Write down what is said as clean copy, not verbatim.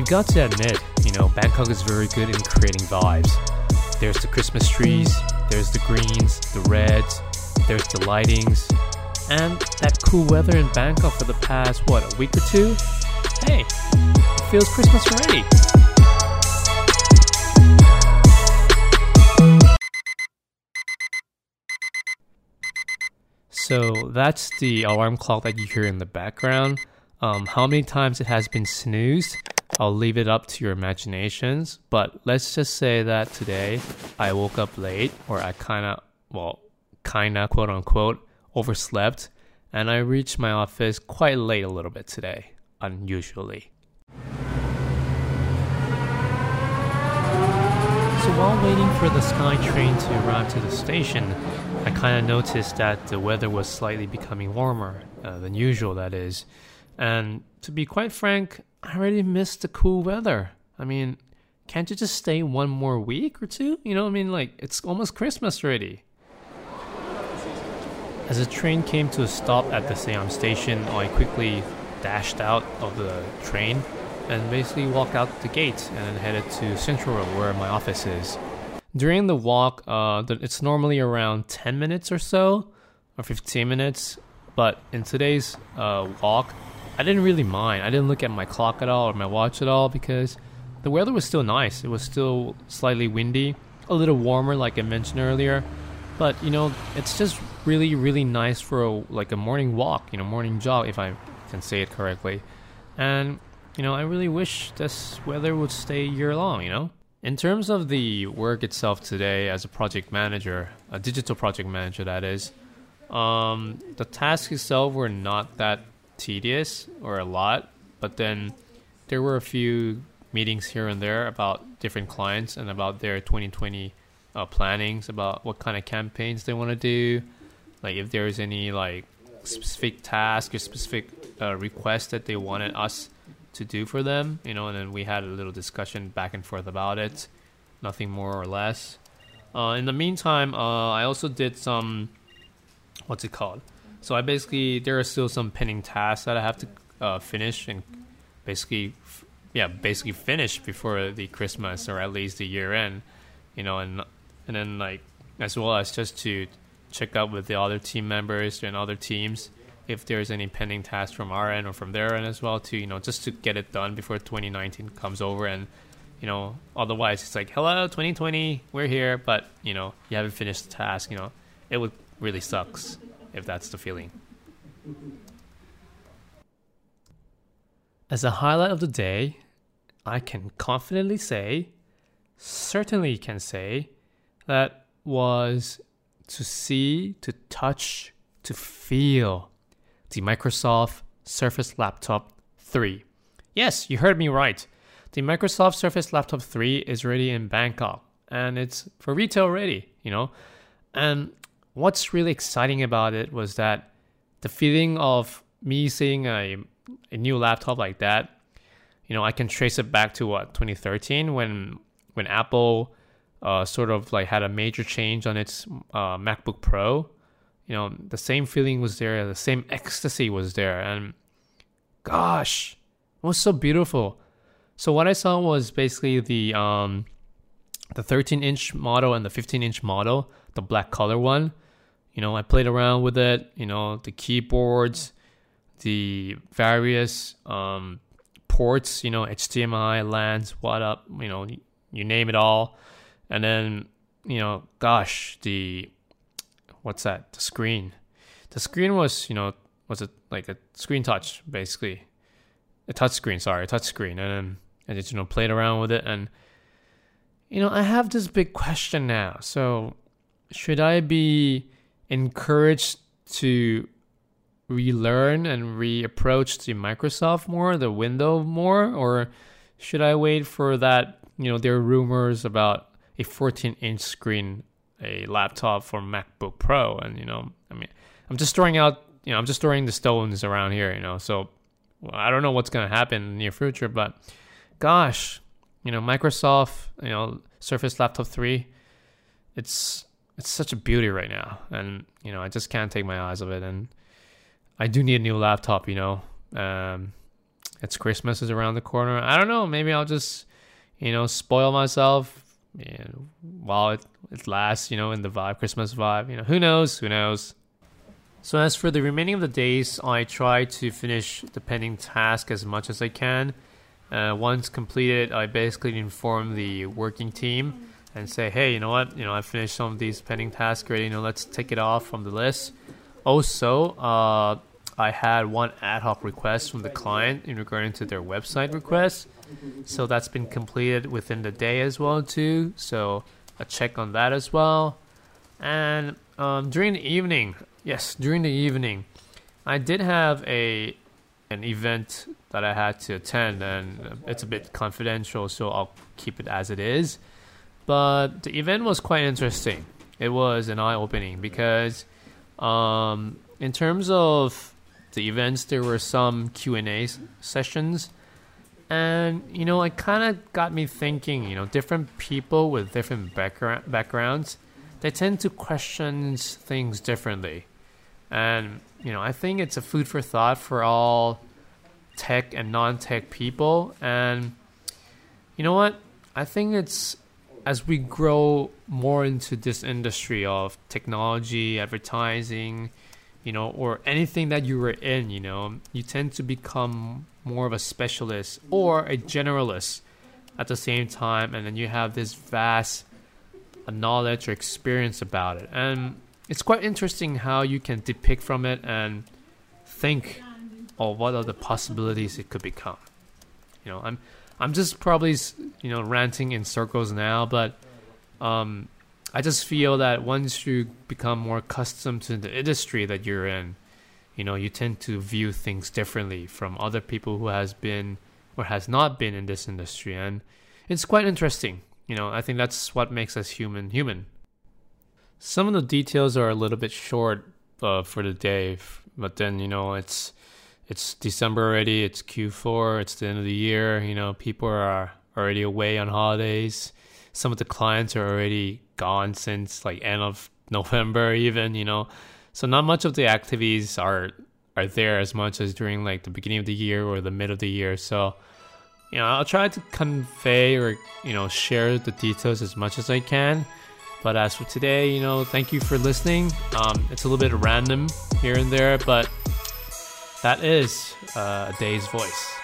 got to admit, Bangkok is very good in creating vibes. There's the Christmas trees, there's the greens, the reds, there's the lightings, and that cool weather in Bangkok for the past, a week or two? Hey, it feels Christmas already. So that's the alarm clock that you hear in the background. How many times it has been snoozed, I'll leave it up to your imaginations. But let's just say that today I woke up late, or I kinda quote unquote overslept, and I reached my office quite late a little bit today, unusually. So while waiting for the SkyTrain to arrive to the station, I kind of noticed that the weather was slightly becoming warmer than usual, that is. And to be quite frank, I already missed the cool weather. I mean, can't you just stay one more week or two? It's almost Christmas already. As the train came to a stop at the Siam station, I quickly dashed out of the train and basically walked out the gate and then headed to Central Road where my office is. During the walk, it's normally around 10 minutes or so, or 15 minutes. But in today's walk, I didn't really mind. I didn't look at my clock at all or my watch at all because the weather was still nice. It was still slightly windy, a little warmer like I mentioned earlier. But, it's just really, really nice for a morning walk, morning jog, if I can say it correctly. And, I really wish this weather would stay year long, In terms of the work itself today as a project manager, a digital project manager that is, the tasks itself were not that tedious or a lot, but then there were a few meetings here and there about different clients and about their 2020 plannings, about what kind of campaigns they want to do, like if there's any specific task or specific request that they wanted us to do for them, and then we had a little discussion back and forth about it, nothing more or less. In the meantime, I also did some, so there are still some pending tasks that I have to finish and basically finish before the Christmas or at least the year end, and then as well as just to check out with the other team members and other teams if there's any pending tasks from our end or from their end as well to, just to get it done before 2019 comes over. And, otherwise it's hello, 2020, we're here, but, you haven't finished the task, it would really sucks if that's the feeling. As a highlight of the day, I can confidently certainly can say, that was to see, to touch, to feel the Microsoft Surface Laptop 3. Yes, you heard me right. The Microsoft Surface Laptop 3 is already in Bangkok, and it's for retail already, And what's really exciting about it was that the feeling of me seeing a new laptop like that, I can trace it back to 2013 when Apple had a major change on its MacBook Pro. The same feeling was there, the same ecstasy was there, and gosh, it was so beautiful. So what I saw was basically the 13-inch model and the 15-inch model, the black color one. I played around with it, the keyboards, the various ports, HDMI, LANs, you name it all. And then, the screen. The screen was, was it like a screen touch, basically. A touch screen. And then I just, played around with it. And, I have this big question now. So, should I be encouraged to relearn and reapproach the Microsoft more, the window more? Or should I wait for that, there are rumors about a 14-inch screen, a laptop for MacBook Pro, and I'm just throwing the stones around here, so I don't know what's going to happen in the near future, but gosh, Microsoft, Surface Laptop 3, it's such a beauty right now, and I just can't take my eyes off it, and I do need a new laptop, it's Christmas is around the corner. I don't know. Maybe I'll just, spoil myself while it lasts, in the vibe, Christmas vibe. Who knows? Who knows? So as for the remaining of the days, I try to finish the pending task as much as I can. Once completed, I basically inform the working team and say, hey, you know what? I finished some of these pending tasks already. Let's take it off from the list. Also, I had one ad hoc request from the client in regarding to their website request. So that's been completed within the day as well too. So a check on that as well. And during the evening, I did have an event that I had to attend, and it's a bit confidential, so I'll keep it as it is. But the event was quite interesting. It was an eye-opening because in terms of the events, there were some Q&A sessions. And, it kind of got me thinking, different people with different backgrounds, they tend to question things differently. And, I think it's a food for thought for all tech and non-tech people. And, you know what? I think it's as we grow more into this industry of technology, advertising, or anything that you were in, you tend to become more of a specialist or a generalist at the same time. And then you have this vast knowledge or experience about it. And it's quite interesting how you can depict from it and think, what are the possibilities it could become. I'm just probably, ranting in circles now, but I just feel that once you become more accustomed to the industry that you're in, you tend to view things differently from other people who has been or has not been in this industry. And it's quite interesting. I think that's what makes us human. Some of the details are a little bit short for the day, but then, it's December already, it's Q4, it's the end of the year, people are already away on holidays. Some of the clients are already gone since end of November even, So not much of the activities are there as much as during the beginning of the year or the mid of the year. So, I'll try to convey or, share the details as much as I can. But as for today, thank you for listening. It's a little bit random here and there, but that is a day's voice.